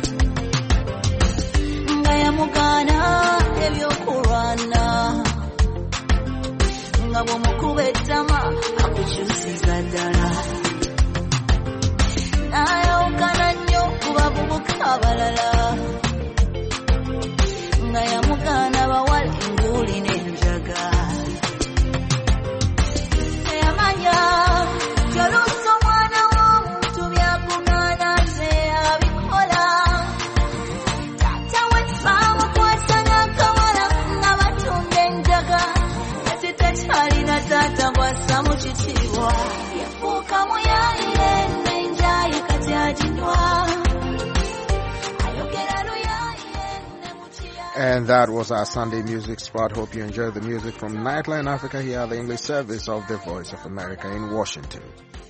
Speaker 3: Nga yamugaana ebyokulwana. Nga bw'omukuba ettama akukyusiza ddala. N'ayawukana nnyo ku bavubuka abalala. Nga yamugaana bawala enguuli n'enjaga. Teyamanya kyoluusi omwana w'omuntu byakugaana nze abikola. Taata we baamukwasa n'akawala nga batunda enjaga. Kati takyalina taata bw'assa mu kitiibwa. Yafuuka muyaye n'enjaye kati aginywa.
Speaker 6: And that was our Sunday music spot. Hope you enjoyed the music from Nightline Africa here at the English service of the Voice of America in Washington.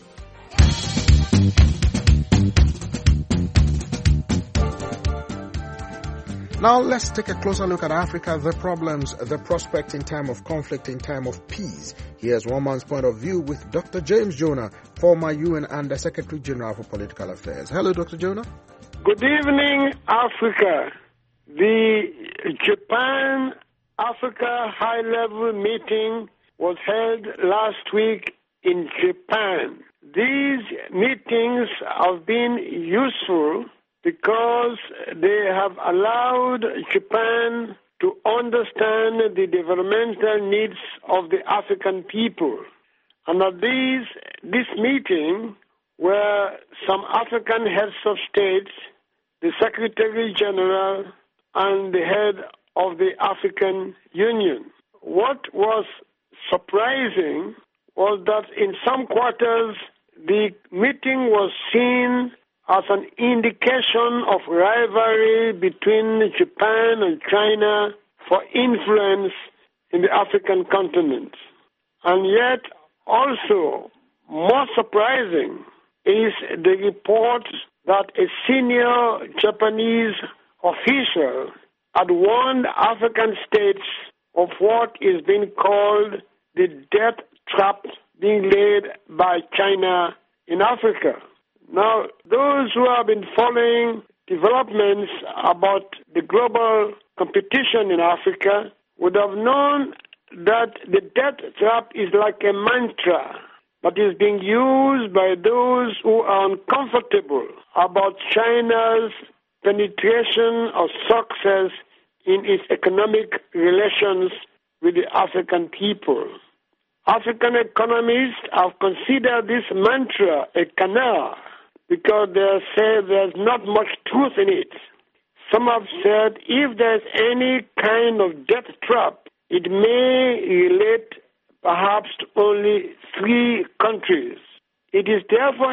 Speaker 6: Now let's take a closer look at Africa, the problems, the prospect in time of conflict, in time of peace. Here's one man's point of view with Dr. James Jonah, former UN Under Secretary General for Political Affairs. Hello, Dr. Jonah.
Speaker 4: Good evening, Africa. The Japan-Africa high-level meeting was held last week in Japan. These meetings have been useful because they have allowed Japan to understand the developmental needs of the African people. And at this meeting were some African heads of states, the Secretary General, and the head of the African Union. What was surprising was that in some quarters, the meeting was seen as an indication of rivalry between Japan and China for influence in the African continent. And yet, also, more surprising is the report that a senior Japanese official had warned African states of what is being called the death trap being laid by China in Africa. Now, those who have been following developments about the global competition in Africa would have known that the death trap is like a mantra that is being used by those who are uncomfortable about China's penetration or success in its economic relations with the African people. African economists have considered this mantra a canard because they say there's not much truth in it. Some have said if there's any kind of death trap, it may relate perhaps to only 3 countries. It is therefore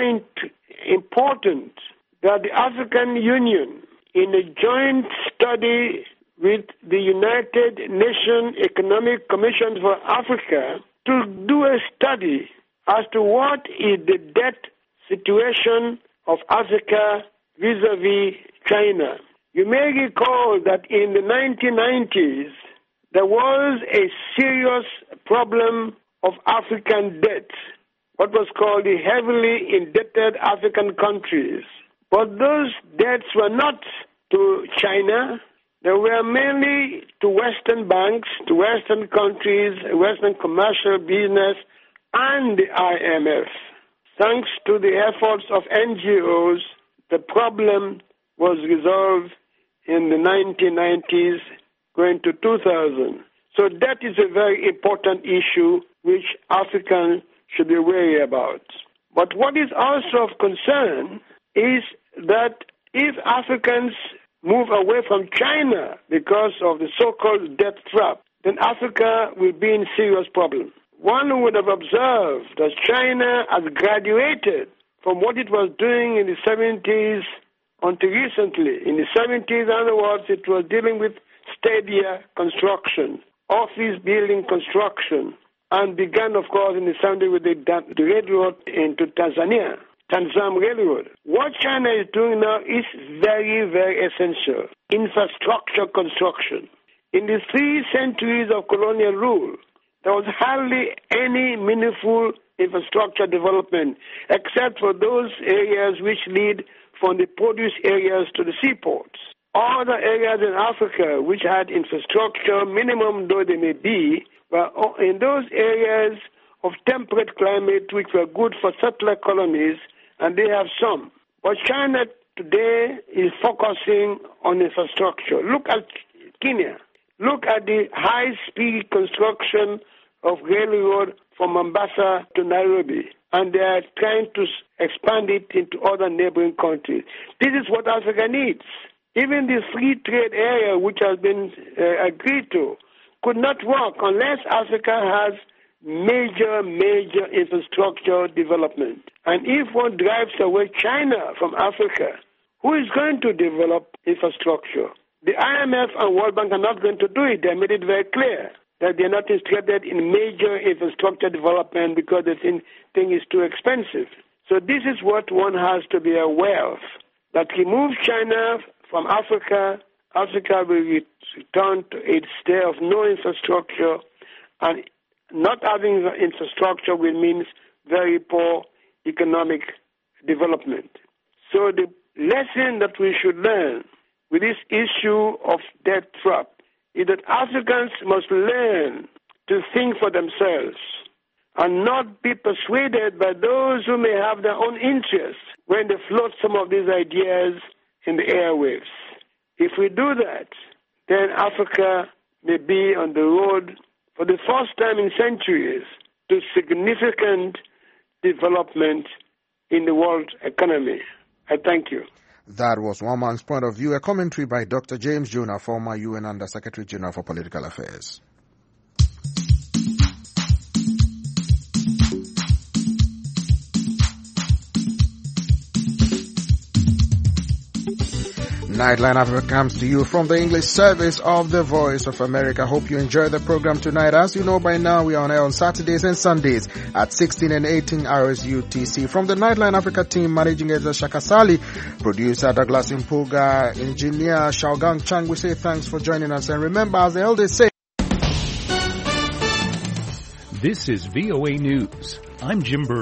Speaker 4: important that the African Union, in a joint study with the United Nations Economic Commission for Africa, to do a study as to what is the debt situation of Africa vis-a-vis China. You may recall that in the 1990s, there was a serious problem of African debt, what was called the heavily indebted African countries. But those debts were not to China. They were mainly to Western banks, to Western countries, Western commercial business, and the IMF. Thanks to the efforts of NGOs, the problem was resolved in the 1990s, going to 2000. So that is a very important issue which Africans should be wary about. But what is also of concern is that if Africans move away from China because of the so-called debt trap, then Africa will be in serious problem. One would have observed that China has graduated from what it was doing in the 70s until recently. In the 70s, in other words, it was dealing with stadia construction, office building construction, and began, of course, in the 70s with the railroad into Tanzania. Tanzam Railroad. What China is doing now is very, very essential. Infrastructure construction. In the 3 centuries of colonial rule, there was hardly any meaningful infrastructure development except for those areas which lead from the produce areas to the seaports. Other areas in Africa which had infrastructure, minimum though they may be, were in those areas of temperate climate which were good for settler colonies, and they have some. But China today is focusing on infrastructure. Look at Kenya. Look at the high-speed construction of railroad from Mombasa to Nairobi, and they are trying to expand it into other neighboring countries. This is what Africa needs. Even the free trade area which has been agreed to could not work unless Africa has major infrastructure development. And if one drives away China from Africa, who is going to develop infrastructure? The IMF and World Bank are not going to do it. They made it very clear that they're not interested in major infrastructure development because the thing is too expensive. So this is what one has to be aware of, that remove China from Africa, Africa will return to its state of no infrastructure, and not having infrastructure will mean very poor economic development. So the lesson that we should learn with this issue of debt trap is that Africans must learn to think for themselves and not be persuaded by those who may have their own interests when they float some of these ideas in the airwaves. If we do that, then Africa may be on the road for the first time in centuries to significant development in the world economy. I thank you.
Speaker 6: That was One Man's Point of View, a commentary by Dr. James Jonah, former UN Under Secretary General for Political Affairs. Nightline Africa comes to you from the English service of the Voice of America. Hope you enjoy the program tonight. As you know by now, we are on air on Saturdays and Sundays at 16 and 18 hours UTC. From the Nightline Africa team, managing editor Shakasali, producer Douglas Impuga, engineer Xiaogang Chang, we say thanks for joining us. And remember, as the elders say,
Speaker 1: this is VOA News. I'm Jim Bird.